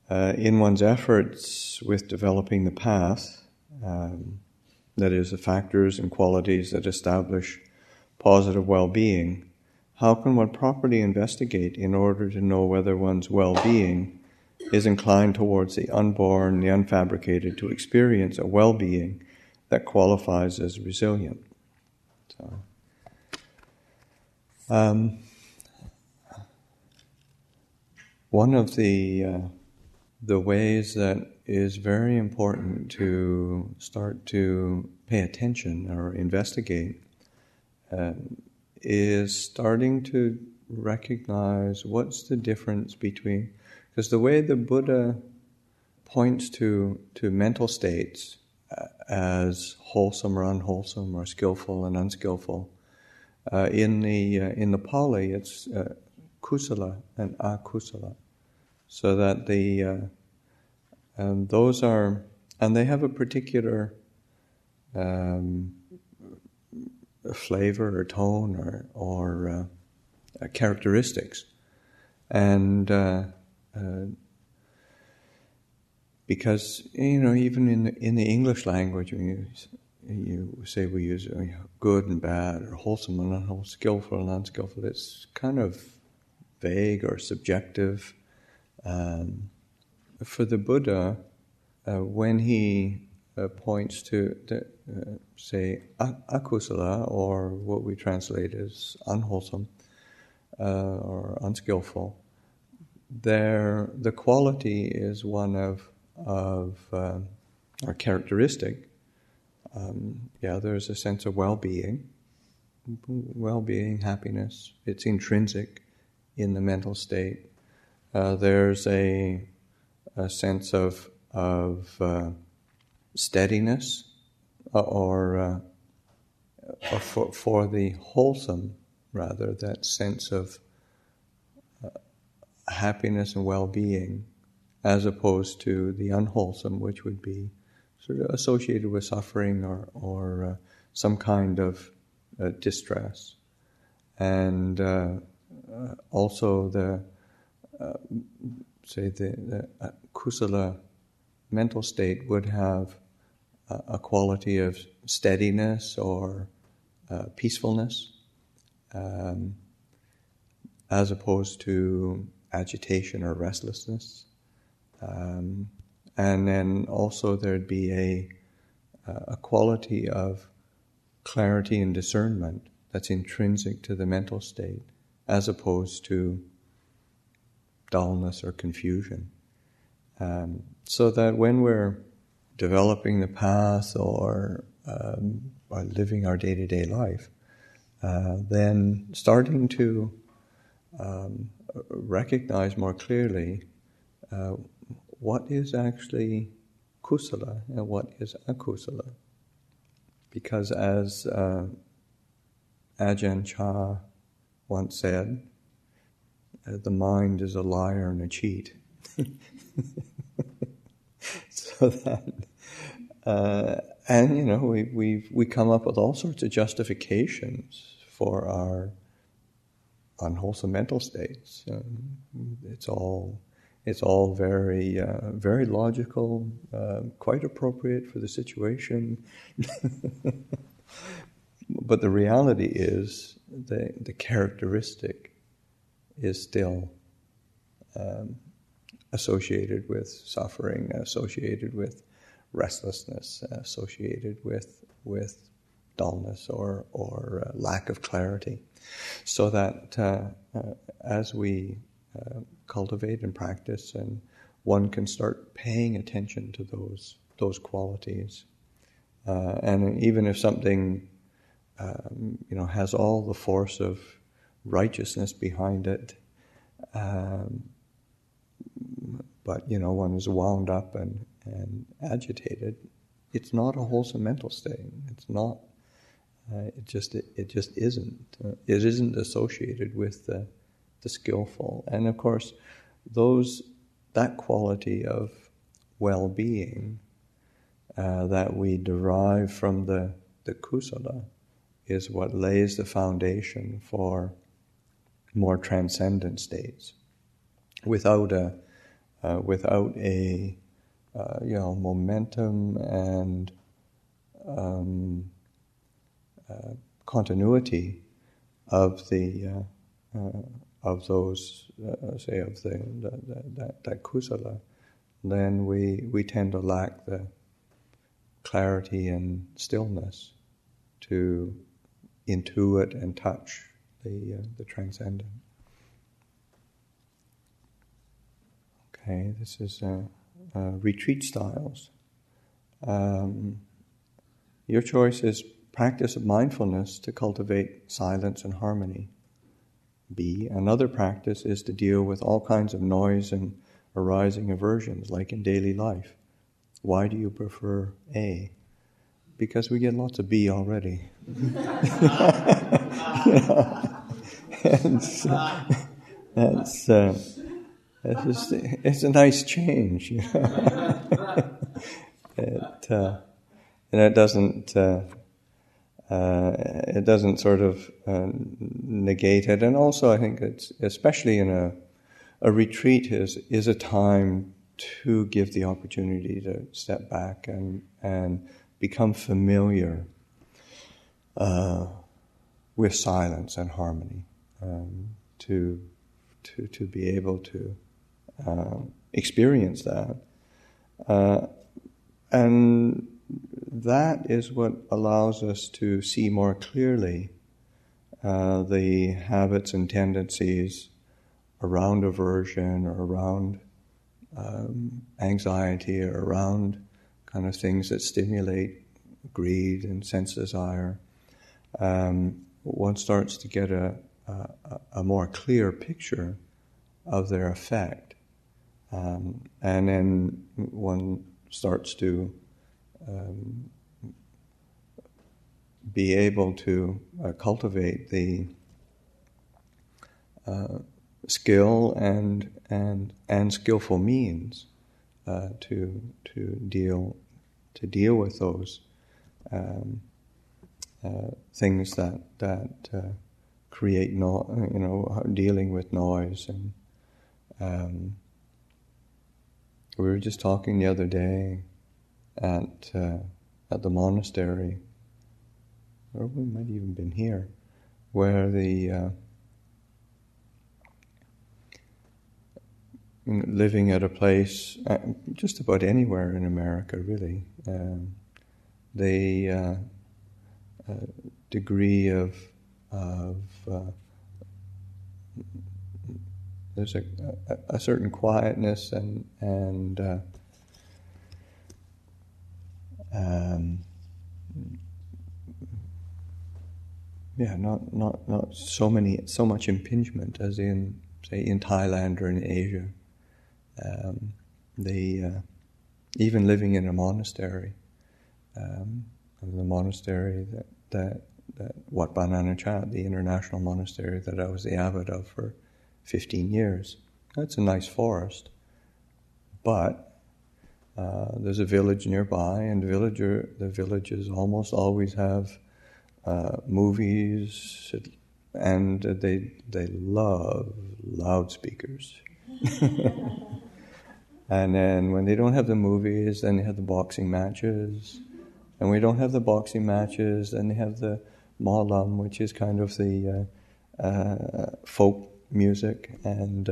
in one's efforts with developing the path, that is, the factors and qualities that establish positive well-being, how can one properly investigate in order to know whether one's well-being is inclined towards the unborn, the unfabricated, to experience a well-being that qualifies as resilient? So, one of the ways that is very important to start to pay attention or investigate is starting to recognize what's the difference between, because the way the Buddha points to mental states as wholesome or unwholesome, or skillful and unskillful, in the Pali it's kusala and akusala, so that those are, and they have a particular flavor or tone or characteristics, and because even in the English language, when you say we use good and bad, or wholesome and unwholesome, skillful and unskillful, it's kind of vague or subjective. For the Buddha, when he points to say akusala, or what we translate as unwholesome or unskillful, the quality is one of or characteristic. There's a sense of well-being, happiness. It's intrinsic in the mental state. There's a sense of steadiness, or for the wholesome, rather, that sense of happiness and well-being, as opposed to the unwholesome, which would be sort of associated with suffering or some kind of distress. And also the kusala mental state would have a quality of steadiness or peacefulness, as opposed to agitation or restlessness. And then also there'd be a quality of clarity and discernment that's intrinsic to the mental state, as opposed to dullness or confusion. So that when we're developing the path or living our day-to-day life, then starting to recognize more clearly what is actually kusala and what is akusala. Because as Ajahn Chah once said, the mind is a liar and a cheat. So that, we come up with all sorts of justifications for our unwholesome mental states. It's all very very logical, quite appropriate for the situation. But the reality is the characteristic is still associated with suffering, associated with restlessness, associated with dullness or lack of clarity. So that as we cultivate and practice, and one can start paying attention to those qualities, and even if something has all the force of righteousness behind it, but one is wound up and agitated, it's not a wholesome mental state. It's not. It just isn't. It isn't associated with the skillful. And of course, that quality of well-being that we derive from the kusala is what lays the foundation for more transcendent states. Without without a momentum and continuity of the of those say of that kusala, then we tend to lack the clarity and stillness to intuit and touch the transcendent. Okay, this is retreat styles. Your choice is practice of mindfulness to cultivate silence and harmony. B, another practice is to deal with all kinds of noise and arising aversions, like in daily life. Why do you prefer A? Because we get lots of B already. It's a nice change. It doesn't sort of negate it. And also I think it's, especially in a retreat is a time to give the opportunity to step back and become familiar with silence and harmony, to be able to experience that. And that is what allows us to see more clearly the habits and tendencies around aversion or around anxiety or around kind of things that stimulate greed and sense desire. One starts to get a more clear picture of their effect. And then one starts to be able to cultivate the skill and skillful means to deal with those things that create dealing with noise. And we were just talking the other day at the monastery, or we might even been here, where the living at a place, just about anywhere in America, really, the degree of there's a certain quietness and not so much impingement as in, say, in Thailand or in Asia. Even living in a monastery, the monastery that Wat Pah Nanachat, the international monastery that I was the abbot of for 15 years. It's a nice forest, but there's a village nearby, and the villages almost always have movies, and they love loudspeakers. And then when they don't have the movies, then they have the boxing matches. And when we don't have the boxing matches, then they have the Malam, which is kind of the folk music, and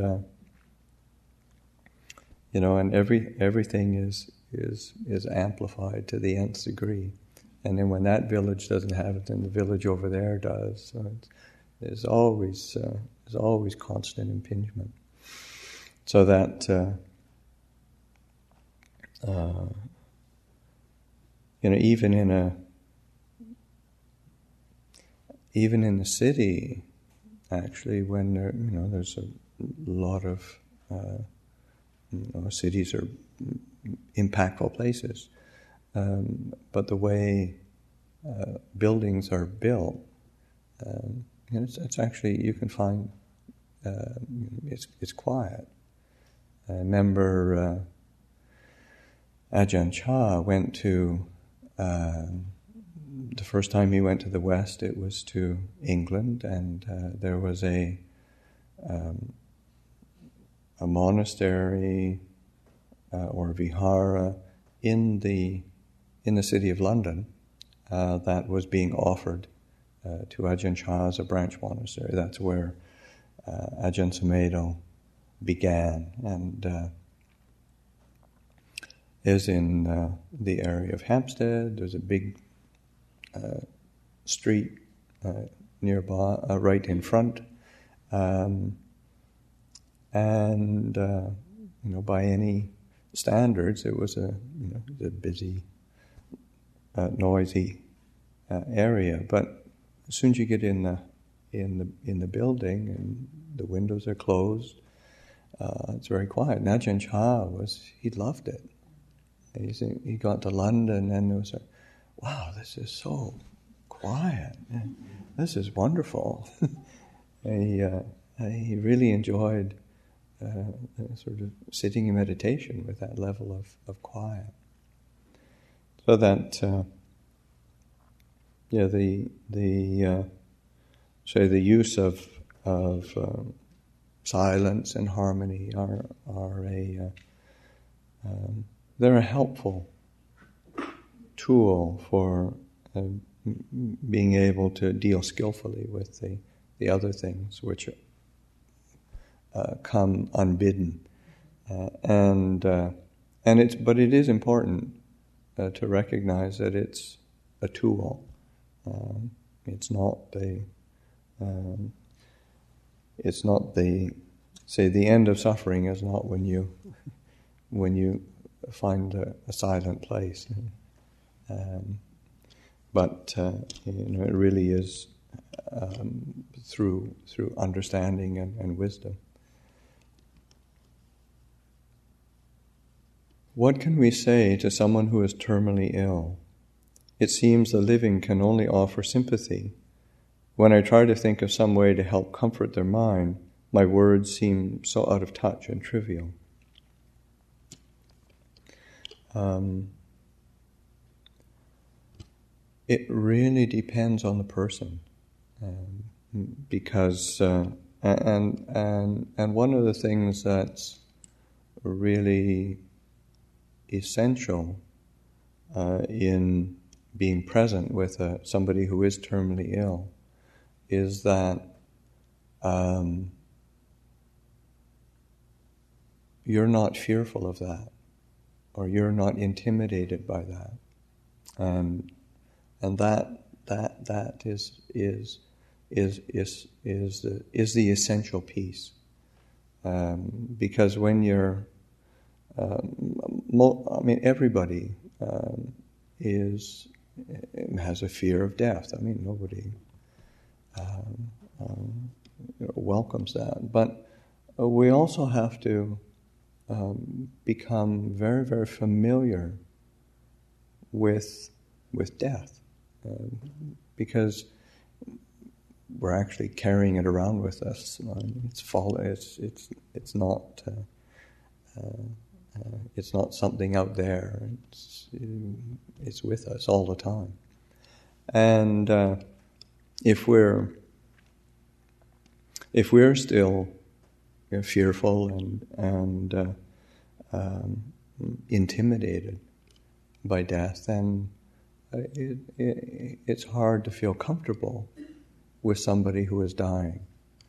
and everything is amplified to the nth degree. And then when that village doesn't have it, then the village over there does. So there's always constant impingement. So that even in the city, actually, when there's a lot of cities are impactful places, but the way buildings are built, it's actually, you can find it's quiet. I remember Ajahn Chah went to the first time he went to the West, it was to England, and there was a monastery or vihara in the city of London that was being offered to Ajahn Chah as a branch monastery. That's where Ajahn Sumedho began, and is in the area of Hampstead. There's a big street nearby, right in front, and by any standards, it was a busy, noisy area. But as soon as you get in the building and the windows are closed, it's very quiet. And Ajahn Chah he loved it. He got to London and it was like, wow, this is so quiet. This is wonderful. He really enjoyed sort of sitting in meditation with that level of quiet. So that the use of silence and harmony are they're a helpful tool for being able to deal skillfully with the other things which come unbidden, but it is important to recognize that it's a tool. It's not the end of suffering is not when you find a silent place, but it really is through understanding and wisdom. What can we say to someone who is terminally ill? It seems the living can only offer sympathy. When I try to think of some way to help comfort their mind, my words seem so out of touch and trivial. It really depends on the person, because and one of the things that's really essential in being present with somebody who is terminally ill is that you're not fearful of that, or you're not intimidated by that, and that is the essential piece, because when you're everybody has a fear of death. Nobody welcomes that, but we also have to become very, very familiar with death, because we're actually carrying it around with us. It's not something out there. It's with us all the time. And if we're still fearful and intimidated by death, then it's hard to feel comfortable with somebody who is dying.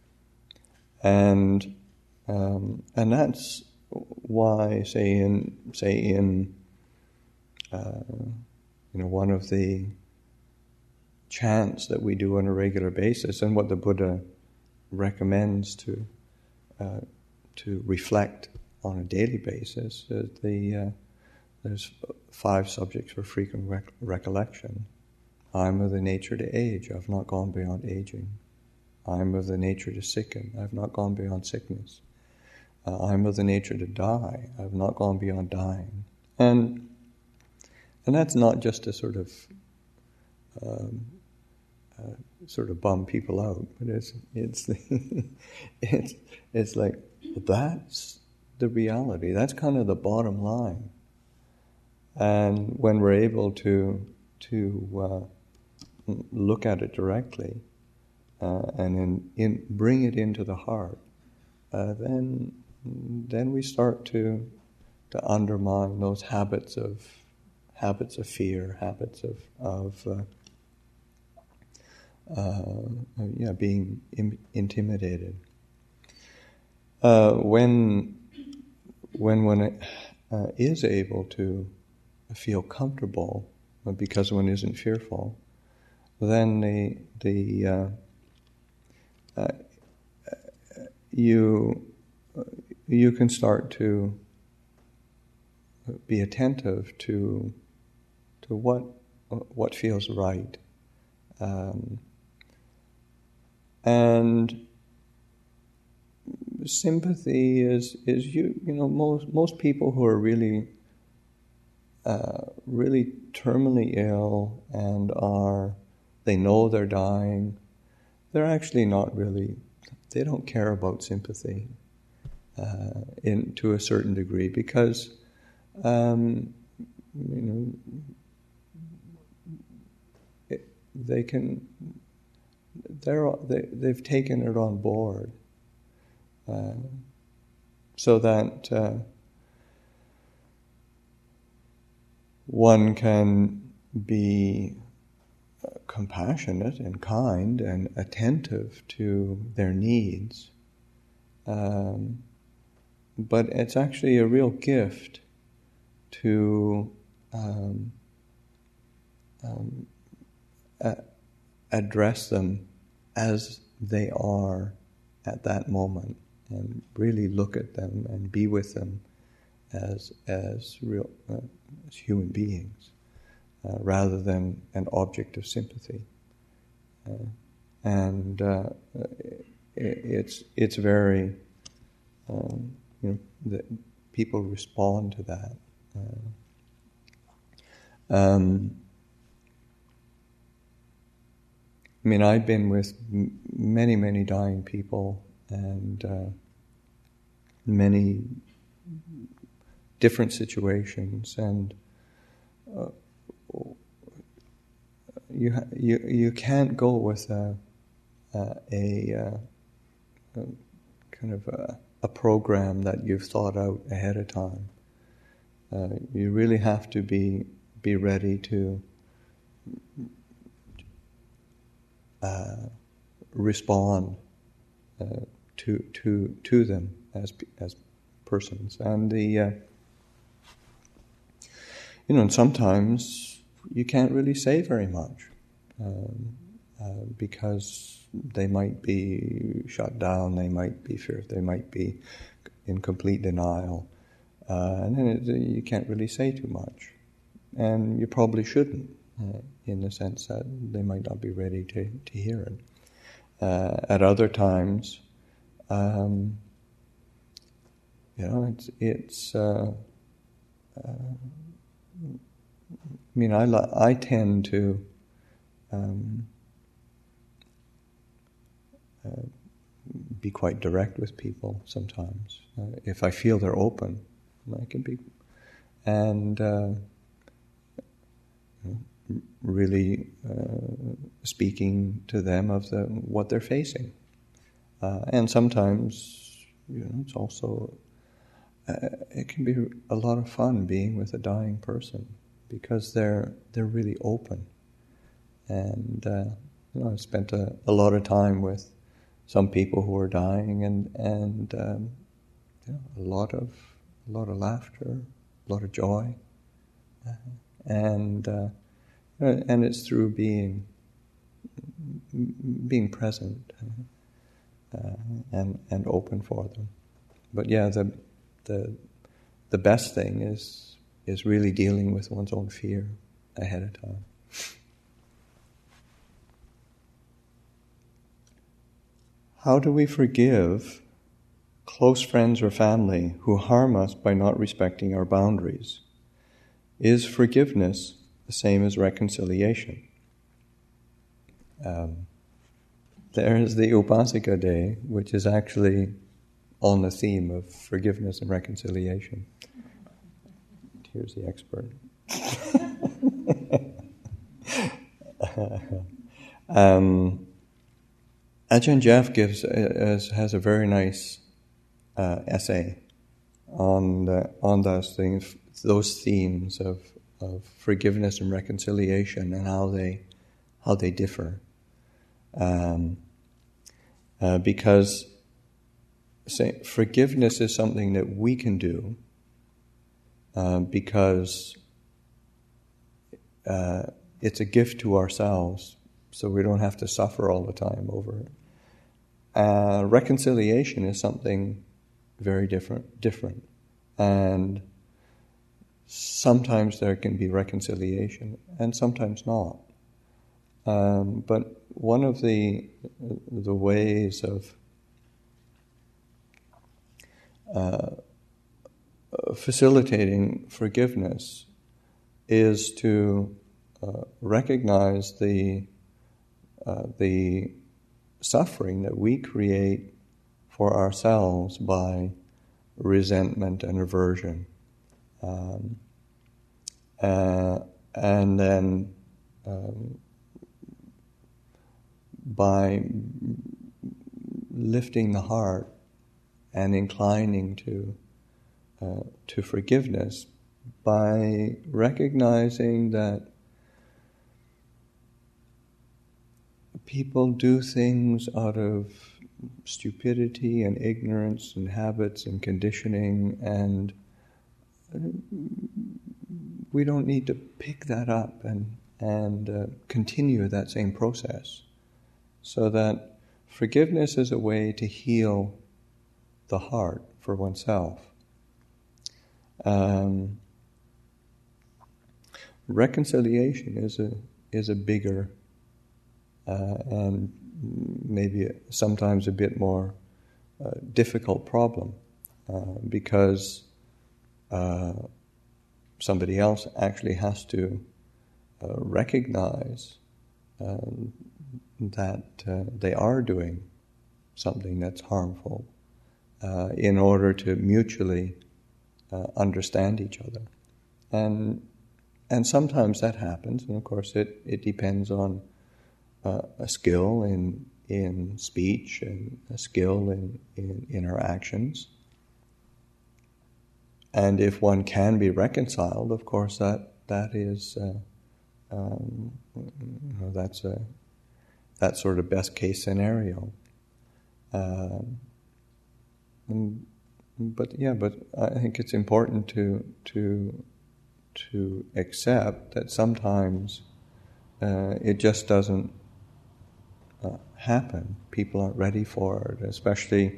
And that's why, say in one of the chants that we do on a regular basis, and what the Buddha recommends to reflect on a daily basis, there's 5 subjects for frequent recollection. I'm of the nature to age, I've not gone beyond aging. I'm of the nature to sicken, I've not gone beyond sickness. I'm of the nature to die, I've not gone beyond dying. And that's not just to sort of bum people out, but it's like, that's the reality. That's kind of the bottom line. And when we're able to look at it directly and bring it into the heart, then we start to undermine those habits of fear, habits of being intimidated. When one is able to feel comfortable because one isn't fearful, then you can start to be attentive to what feels right, and sympathy is most people who are really terminally ill and they know they're dying, they're actually not really, they don't care about sympathy to a certain degree, because they've taken it on board, so that one can be compassionate and kind and attentive to their needs, but it's actually a real gift to address them as they are at that moment, and really look at them and be with them as real as human beings, rather than an object of sympathy. And it's very that people respond to that. I've been with many dying people, and many different situations, and you can't go with a kind of a program that you've thought out ahead of time. You really have to be ready to respond to them as persons, and and sometimes you can't really say very much because they might be shut down, they might be feared, they might be in complete denial, and then you can't really say too much, and you probably shouldn't, in the sense that they might not be ready to hear it. At other times, I tend to be quite direct with people sometimes. If I feel they're open, I can be, and really speaking to them of what they're facing. And sometimes, it's also, it can be a lot of fun being with a dying person, because they're really open. And I've spent a lot of time with some people who are dying, and a lot of laughter, a lot of joy, and it's through being present and open for them. But the best thing is really dealing with one's own fear ahead of time. How do we forgive close friends or family who harm us by not respecting our boundaries? Is forgiveness the same as reconciliation? There is the Upasika Day, which is actually on the theme of forgiveness and reconciliation. Here's the expert. Ajahn Jeff has a very nice essay on those things, those themes of forgiveness and reconciliation, and how they differ, because forgiveness is something that we can do because it's a gift to ourselves, so we don't have to suffer all the time over it. Reconciliation is something very different, and sometimes there can be reconciliation, and sometimes not. But one of the ways of facilitating forgiveness is to recognize the suffering that we create for ourselves by resentment and aversion, and then by lifting the heart and inclining to forgiveness, by recognizing that people do things out of stupidity and ignorance and habits and conditioning, and we don't need to pick that up and continue that same process. So that forgiveness is a way to heal the heart for oneself. Reconciliation is a bigger and maybe sometimes a bit more difficult problem, because somebody else actually has to recognize that they are doing something that's harmful in order to mutually understand each other. And sometimes that happens, and of course it depends on a skill in speech and a skill in interactions. And if one can be reconciled, of course that is that's sort of best case scenario. But I think it's important to accept that sometimes it just doesn't happen. People aren't ready for it, especially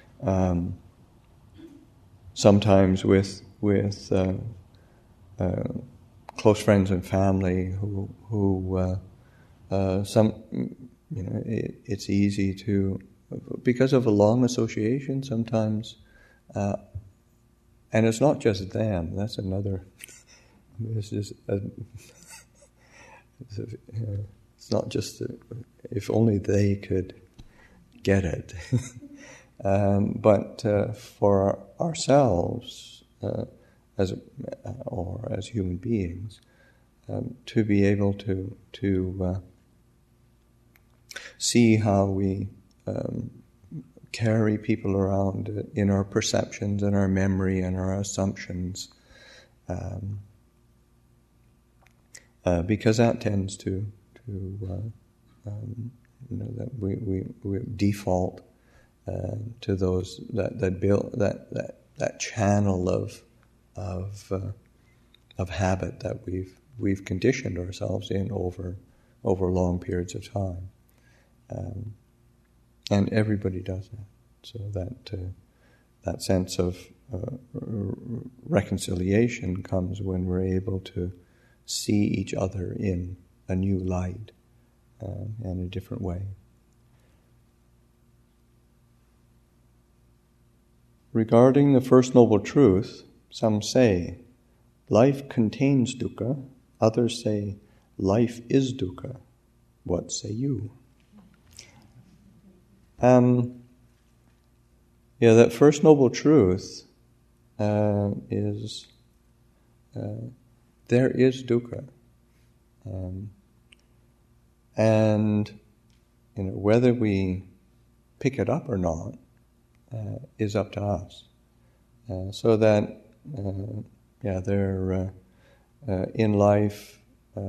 sometimes with close friends and family who it's easy to, because of a long association sometimes, and it's not just them. That's another. It's not just if only they could get it, but for ourselves as human beings, to be able to see how we carry people around in our perceptions and our memory and our assumptions, because that tends to that we default to those that build that channel of habit that we've conditioned ourselves in over long periods of time, and everybody does that. So that sense of reconciliation comes when we're able to see each other in a new light and a different way. Regarding the First Noble Truth, some say, life contains dukkha. Others say, life is dukkha. What say you? That First Noble Truth is there is dukkha. And whether we pick it up or not is up to us. so that there in life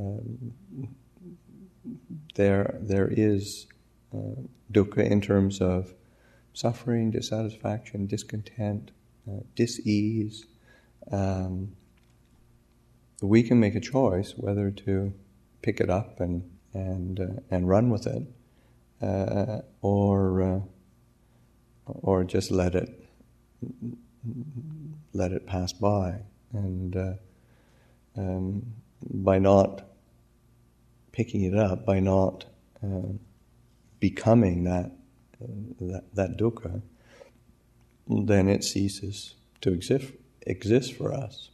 there is dukkha in terms of suffering, dissatisfaction, discontent, dis-ease. We can make a choice whether to pick it up and run with it, or just let it pass by. And by not picking it up, by not becoming that dukkha, then it ceases to exist for us.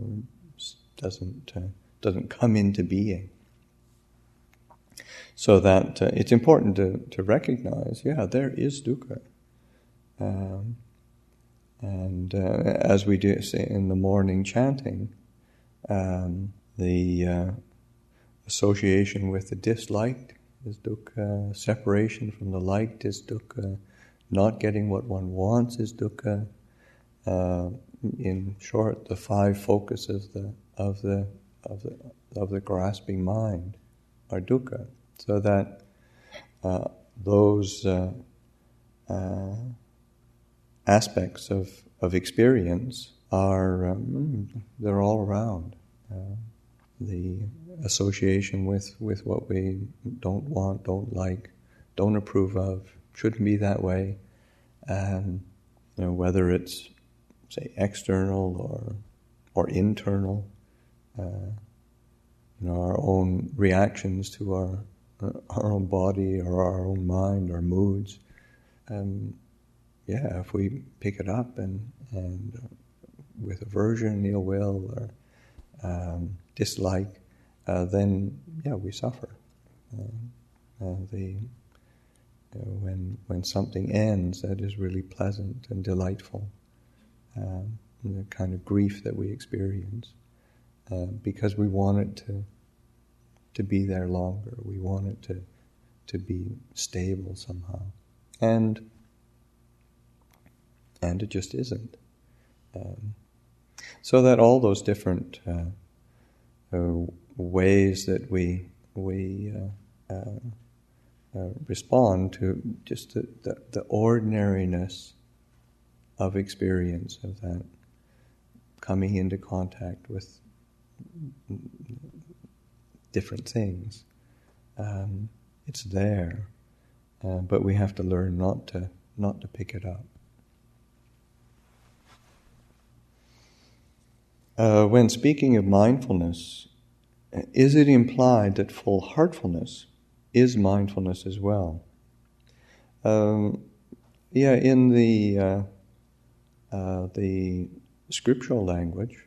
Doesn't come into being. So that it's important to recognize, there is dukkha. And as we do say in the morning chanting, the association with the disliked is dukkha, separation from the liked is dukkha, not getting what one wants is dukkha. In short, the 5 focuses of the grasping mind are dukkha. So that those aspects of experience are they're all around. The association with what we don't want, don't like, don't approve of, shouldn't be that way. Whether it's, say, external or internal, our own reactions to our own body or our own mind, our moods. If we pick it up and with aversion, ill will, or dislike, then we suffer. When something ends that is really pleasant and delightful, the kind of grief that we experience, because we want it to be there longer, we want it to be stable somehow, and it just isn't. So that all those different ways that we respond to just the ordinariness of experience, of that coming into contact with different things. It's there, but we have to learn not to pick it up. When speaking of mindfulness, is it implied that full heartfulness is mindfulness as well? In the scriptural language,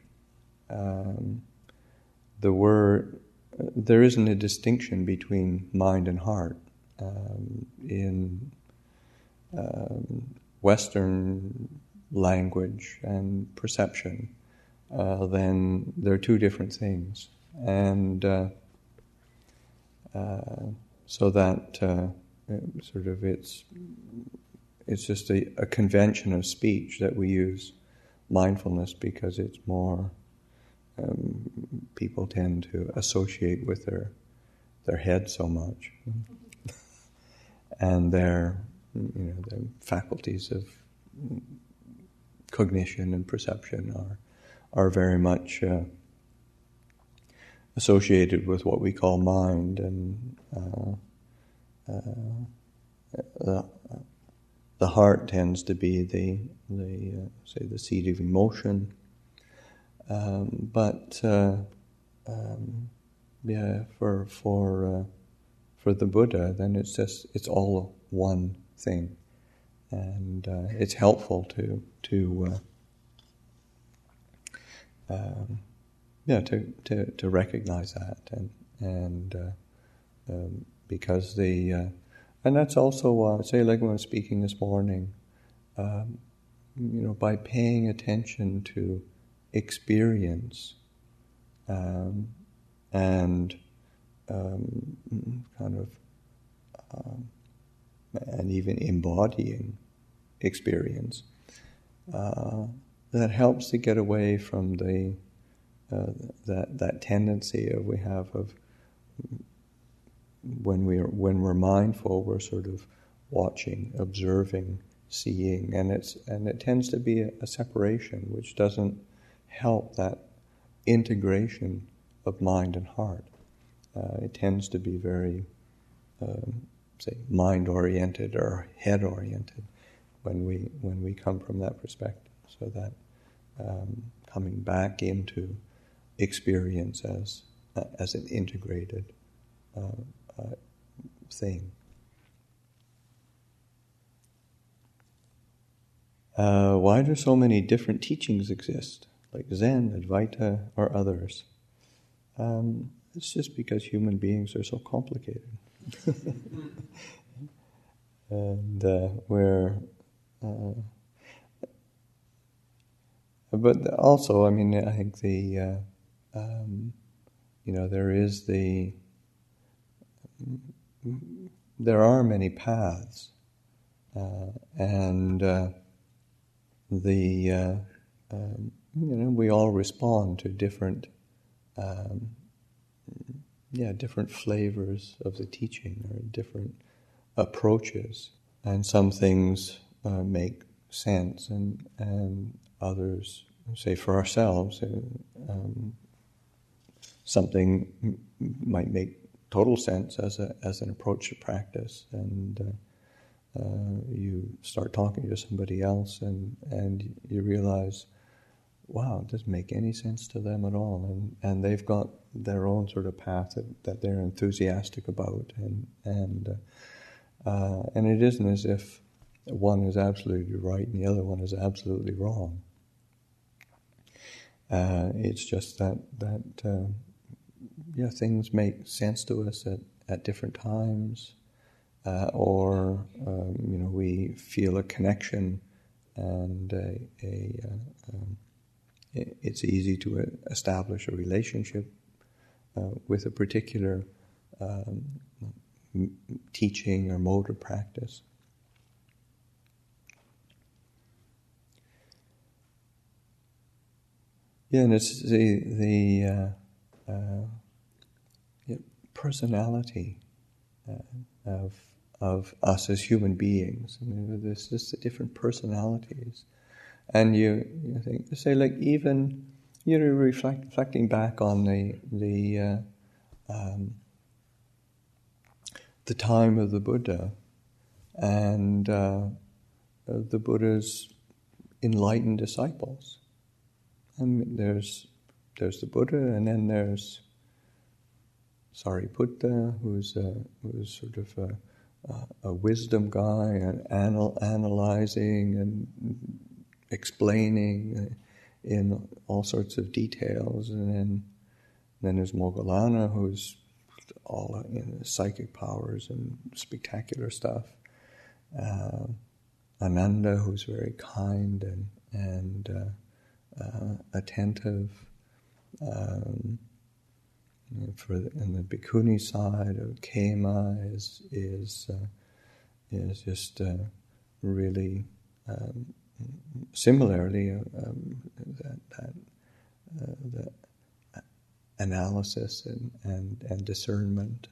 the word, there isn't a distinction between mind and heart. In Western language and perception, then they're 2 different things. And so that sort of it's just a convention of speech that we use mindfulness because it's more, people tend to associate with their head so much. And their faculties of cognition and perception are very much associated with what we call mind, and the heart tends to be the seat of emotion. For the Buddha, then it's all one thing, and it's helpful to recognize that, and because and that's also say, like when I was speaking this morning, by paying attention to experience, and and even embodying experience, that helps to get away from the that tendency we have of when we're mindful, we're sort of watching, observing, seeing, and it tends to be a separation which doesn't help that integration of mind and heart. It tends to be very, say, mind-oriented or head-oriented when we come from that perspective. So that coming back into experience as an integrated thing. Why do so many different teachings exist, like Zen, Advaita, or others? It's just because human beings are so complicated. And but also, I mean, I think there are many paths, and we all respond to different different flavors of the teaching or different approaches, and some things make sense, and others, say for ourselves, something might make total sense as an approach to practice, and you start talking to somebody else, and you realize, wow, it doesn't make any sense to them at all, and they've got their own sort of path that they're enthusiastic about, and it isn't as if one is absolutely right and the other one is absolutely wrong. It's just that things make sense to us at different times, or we feel a connection, and it's easy to establish a relationship with a particular teaching or mode of practice. Yeah, and it's the personality of us as human beings. I mean, there's just the different personalities, and you think, say, like, even reflecting back on the time of the Buddha, and the Buddha's enlightened disciples. I mean, there's the Buddha, and then there's Sariputta, who's sort of a wisdom guy, and analyzing and explaining in all sorts of details, and then there's Moggallana, who's all in psychic powers and spectacular stuff. Ananda, who's very kind and attentive. And the bhikkhuni side of Khema is just really similarly the analysis and discernment.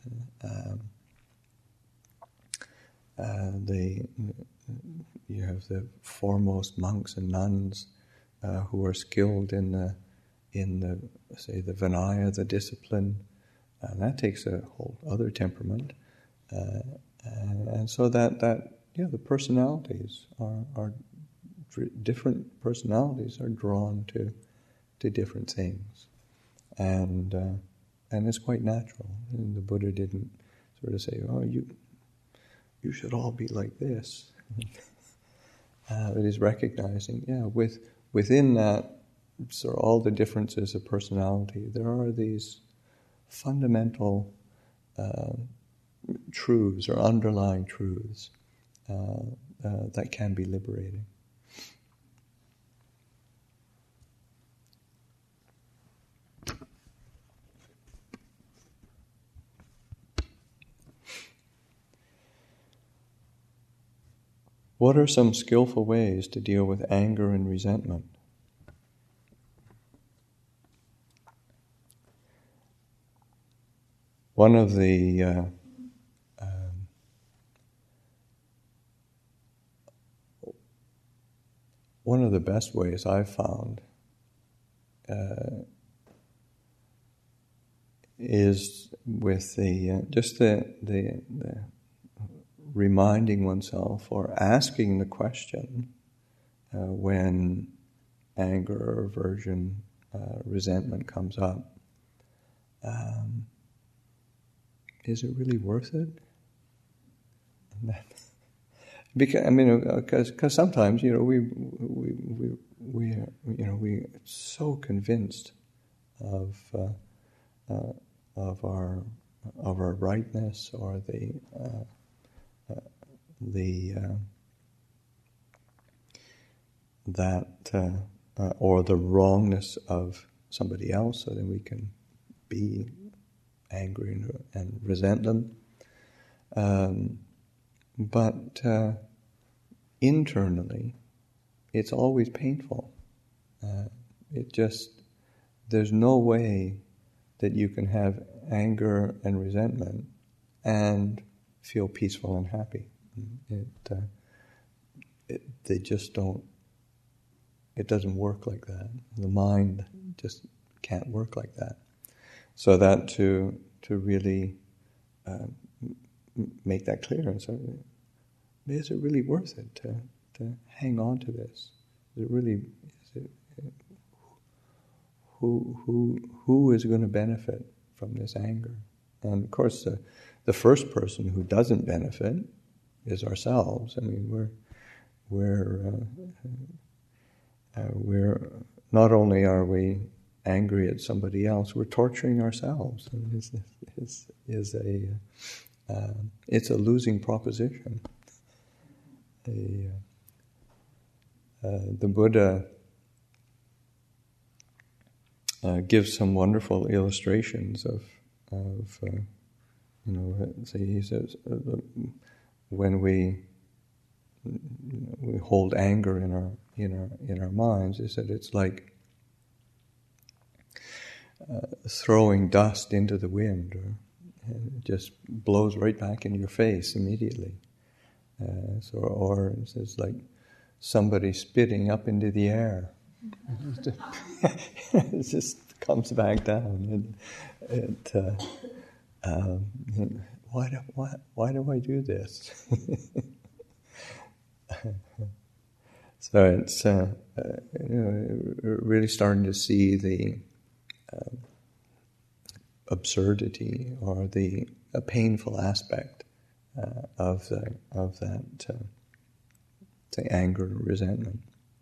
You have the foremost monks and nuns who are skilled in the say the Vinaya, the discipline, and that takes a whole other temperament, and so that the personalities are different. Personalities are drawn to different things, and it's quite natural. And the Buddha didn't sort of say, "Oh, you should all be like this." It is recognizing, within that, so all the differences of personality, there are these fundamental truths or underlying truths that can be liberating. What are some skillful ways to deal with anger and resentment? one of the best ways I've found is with the reminding oneself or asking the question when anger, aversion, resentment comes up. Is it really worth it? Because sometimes we're so convinced of our rightness or or the wrongness of somebody else, so then we can be angry and resent them. But internally, it's always painful. There's no way that you can have anger and resentment and feel peaceful and happy. They just don't. It doesn't work like that. The mind just can't work like that. So that to really make that clear and say, is it really worth it to hang on to this? Is it really? Who is going to benefit from this anger? And of course, the first person who doesn't benefit is ourselves. I mean, we're not only are we angry at somebody else, we're torturing ourselves. And it's a losing proposition. The Buddha gives some wonderful illustrations of he says when we hold anger in our minds, he said it's like throwing dust into the wind, and it just blows right back in your face immediately. Or it's like somebody spitting up into the air. It just comes back down. Why do I do this? So it's really starting to see the absurdity or the painful aspect of that anger and resentment.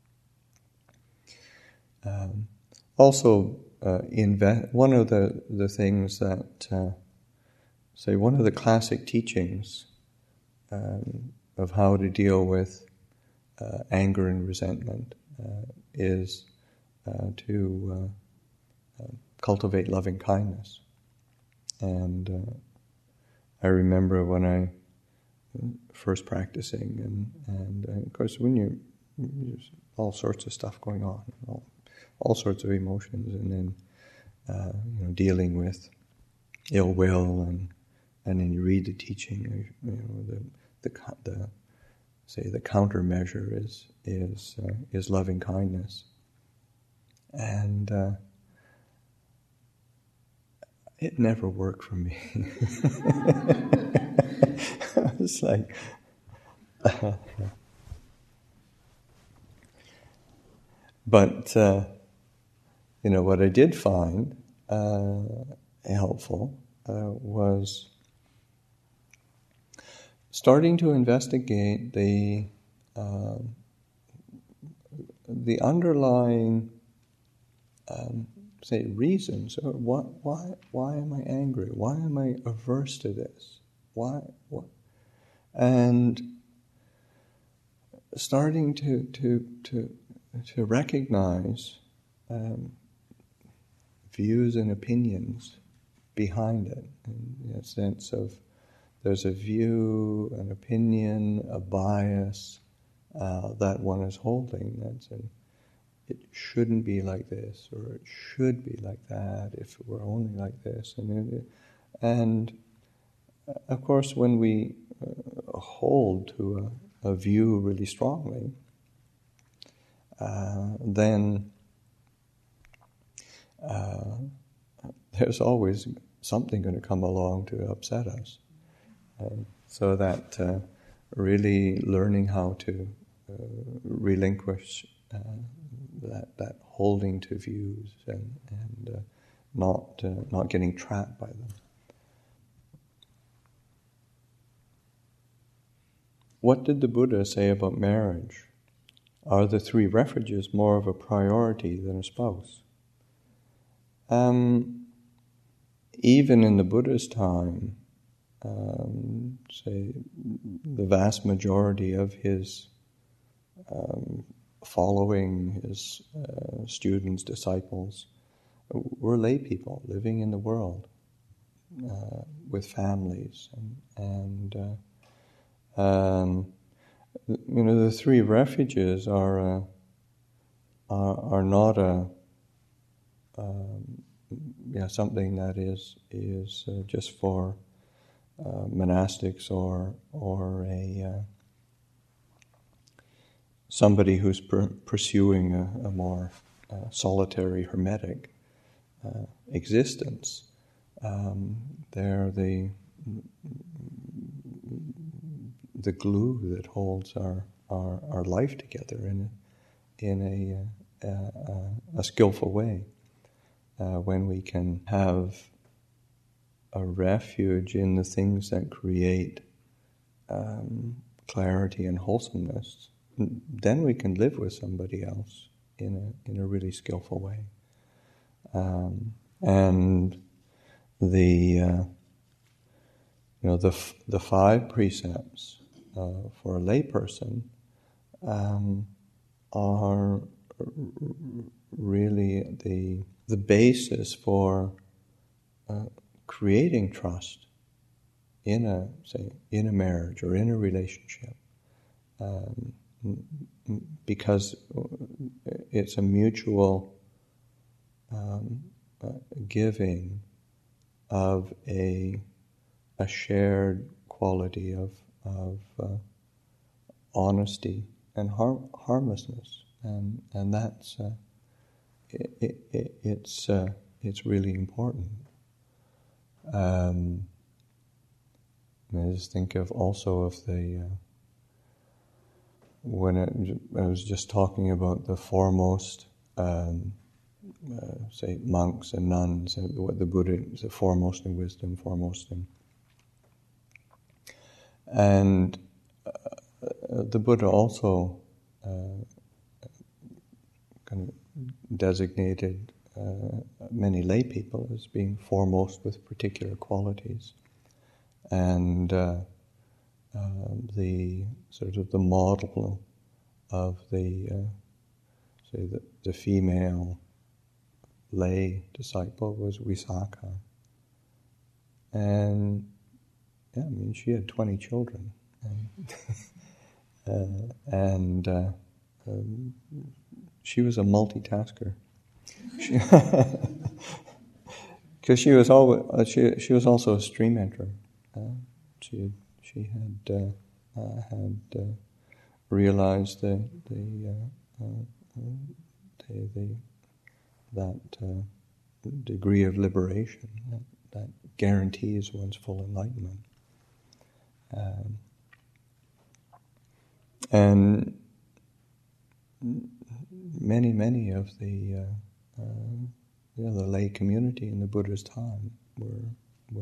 Also, one of the things that one of the classic teachings of how to deal with anger and resentment is to cultivate loving kindness. And I remember when I first practicing, and of course when there's all sorts of stuff going on, all sorts of emotions, and then dealing with ill will, and then you read the teaching, the countermeasure is loving kindness, and it never worked for me. It's like, but what I did find helpful was starting to investigate the underlying reasons. Why am I angry? Why am I averse to this? Why? And starting to recognize views and opinions behind it, in a sense of there's a view, an opinion, a bias that one is holding. It shouldn't be like this, or it should be like that. If it were only like this, and And of course, when we hold to a view really strongly, then there's always something going to come along to upset us. So that really learning how to relinquish that holding to views and not getting trapped by them. What did the Buddha say about marriage? Are the three refuges more of a priority than a spouse? Even in the Buddha's time, say the vast majority of his following, his students, disciples, were lay people living in the world with families, and the three refuges are not something that is just for monastics or a somebody who's pursuing a more solitary, hermetic existence. They're the glue that holds our life together in a skillful way. When we can have a refuge in the things that create clarity and wholesomeness, then we can live with somebody else in a really skillful way. And the five precepts for a layperson are really the basis for creating trust in a marriage or in a relationship, because it's a mutual giving of a shared quality of honesty and harmlessness, and that's it's really important. I just think of the when I was just talking about the foremost, say monks and nuns, what the Buddha is the foremost in wisdom, foremost in, and the Buddha also kind of designated many lay people as being foremost with particular qualities, and the sort of the model of the female lay disciple was Visakha, and she had 20 children, and she was a multitasker. Because she was also a stream enterer. She had realized that degree of liberation that guarantees one's full enlightenment, and many of the lay community in the Buddha's time were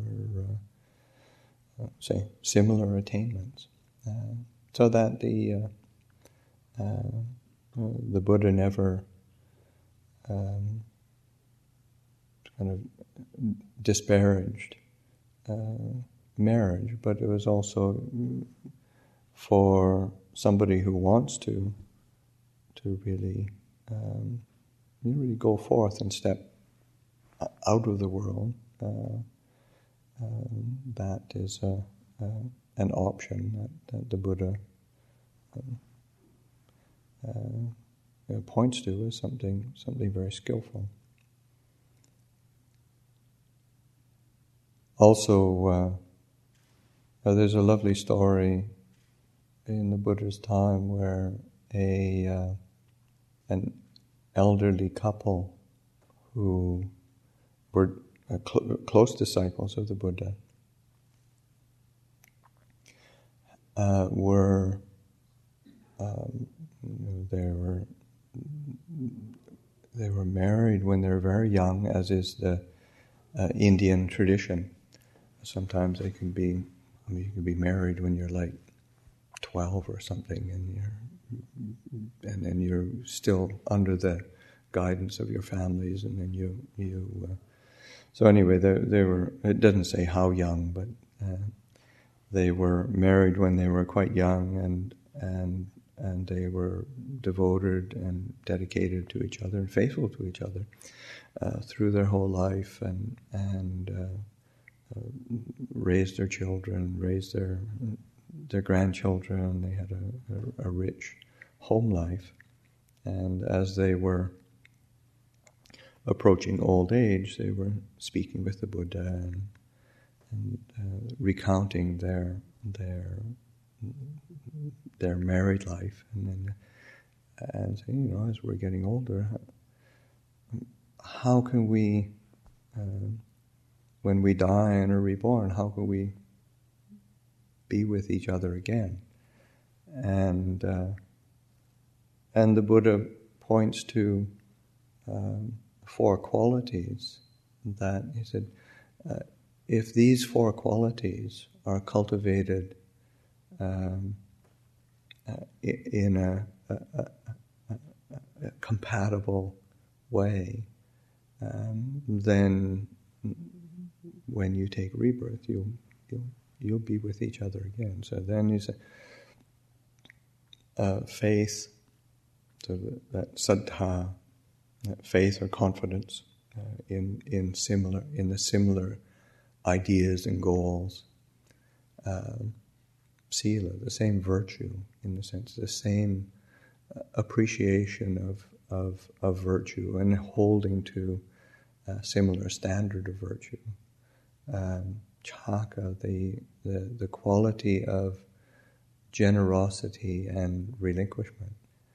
say similar attainments, so that the Buddha never kind of disparaged marriage, but it was also for somebody who wants to really go forth and step out of the world. That is an option that the Buddha points to as something very skillful. Also, there's a lovely story in the Buddha's time where an elderly couple who were close disciples of the Buddha they were married when they were very young, as is the Indian tradition. Sometimes you can be married when you're like 12 or something, and then you're still under the guidance of your families, and then you. So anyway, they were. It doesn't say how young, but they were married when they were quite young, and they were devoted and dedicated to each other and faithful to each other through their whole life, and raised their children, raised their grandchildren. They had a rich home life, and as they were approaching old age, they were speaking with the Buddha and recounting their married life, and saying, as we're getting older, how can we, when we die and are reborn, how can we be with each other again? And the Buddha points to 4 qualities that he said, if these 4 qualities are cultivated in a compatible way, then when you take rebirth, you'll be with each other again. So then you say, faith, so that saddha, faith or confidence in the similar ideas and goals. Sila, the same virtue, in the sense, the same appreciation of virtue and holding to a similar standard of virtue. Chaka, the quality of generosity and relinquishment.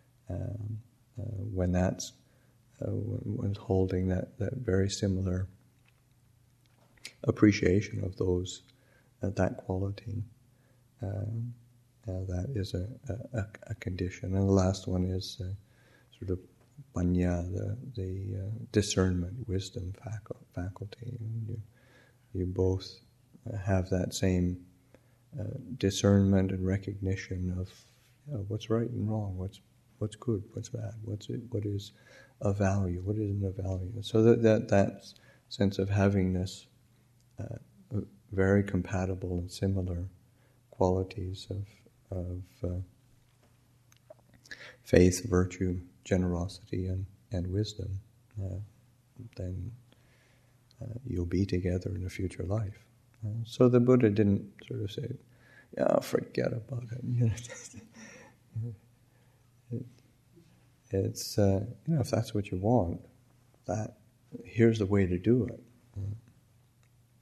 When that's when holding that very similar appreciation of those that quality. That is a condition. And the last one is sort of panya, the discernment, wisdom faculty. You both have that same discernment and recognition of what's right and wrong, what's good, what's bad, what is of value, what isn't of value. So that sense of having this very compatible and similar qualities of faith, virtue, generosity, and wisdom, then you'll be together in a future life. So the Buddha didn't sort of say, forget about it. It's if that's what you want, here's the way to do it.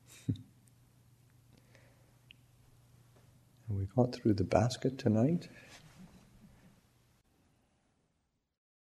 We got through the basket tonight.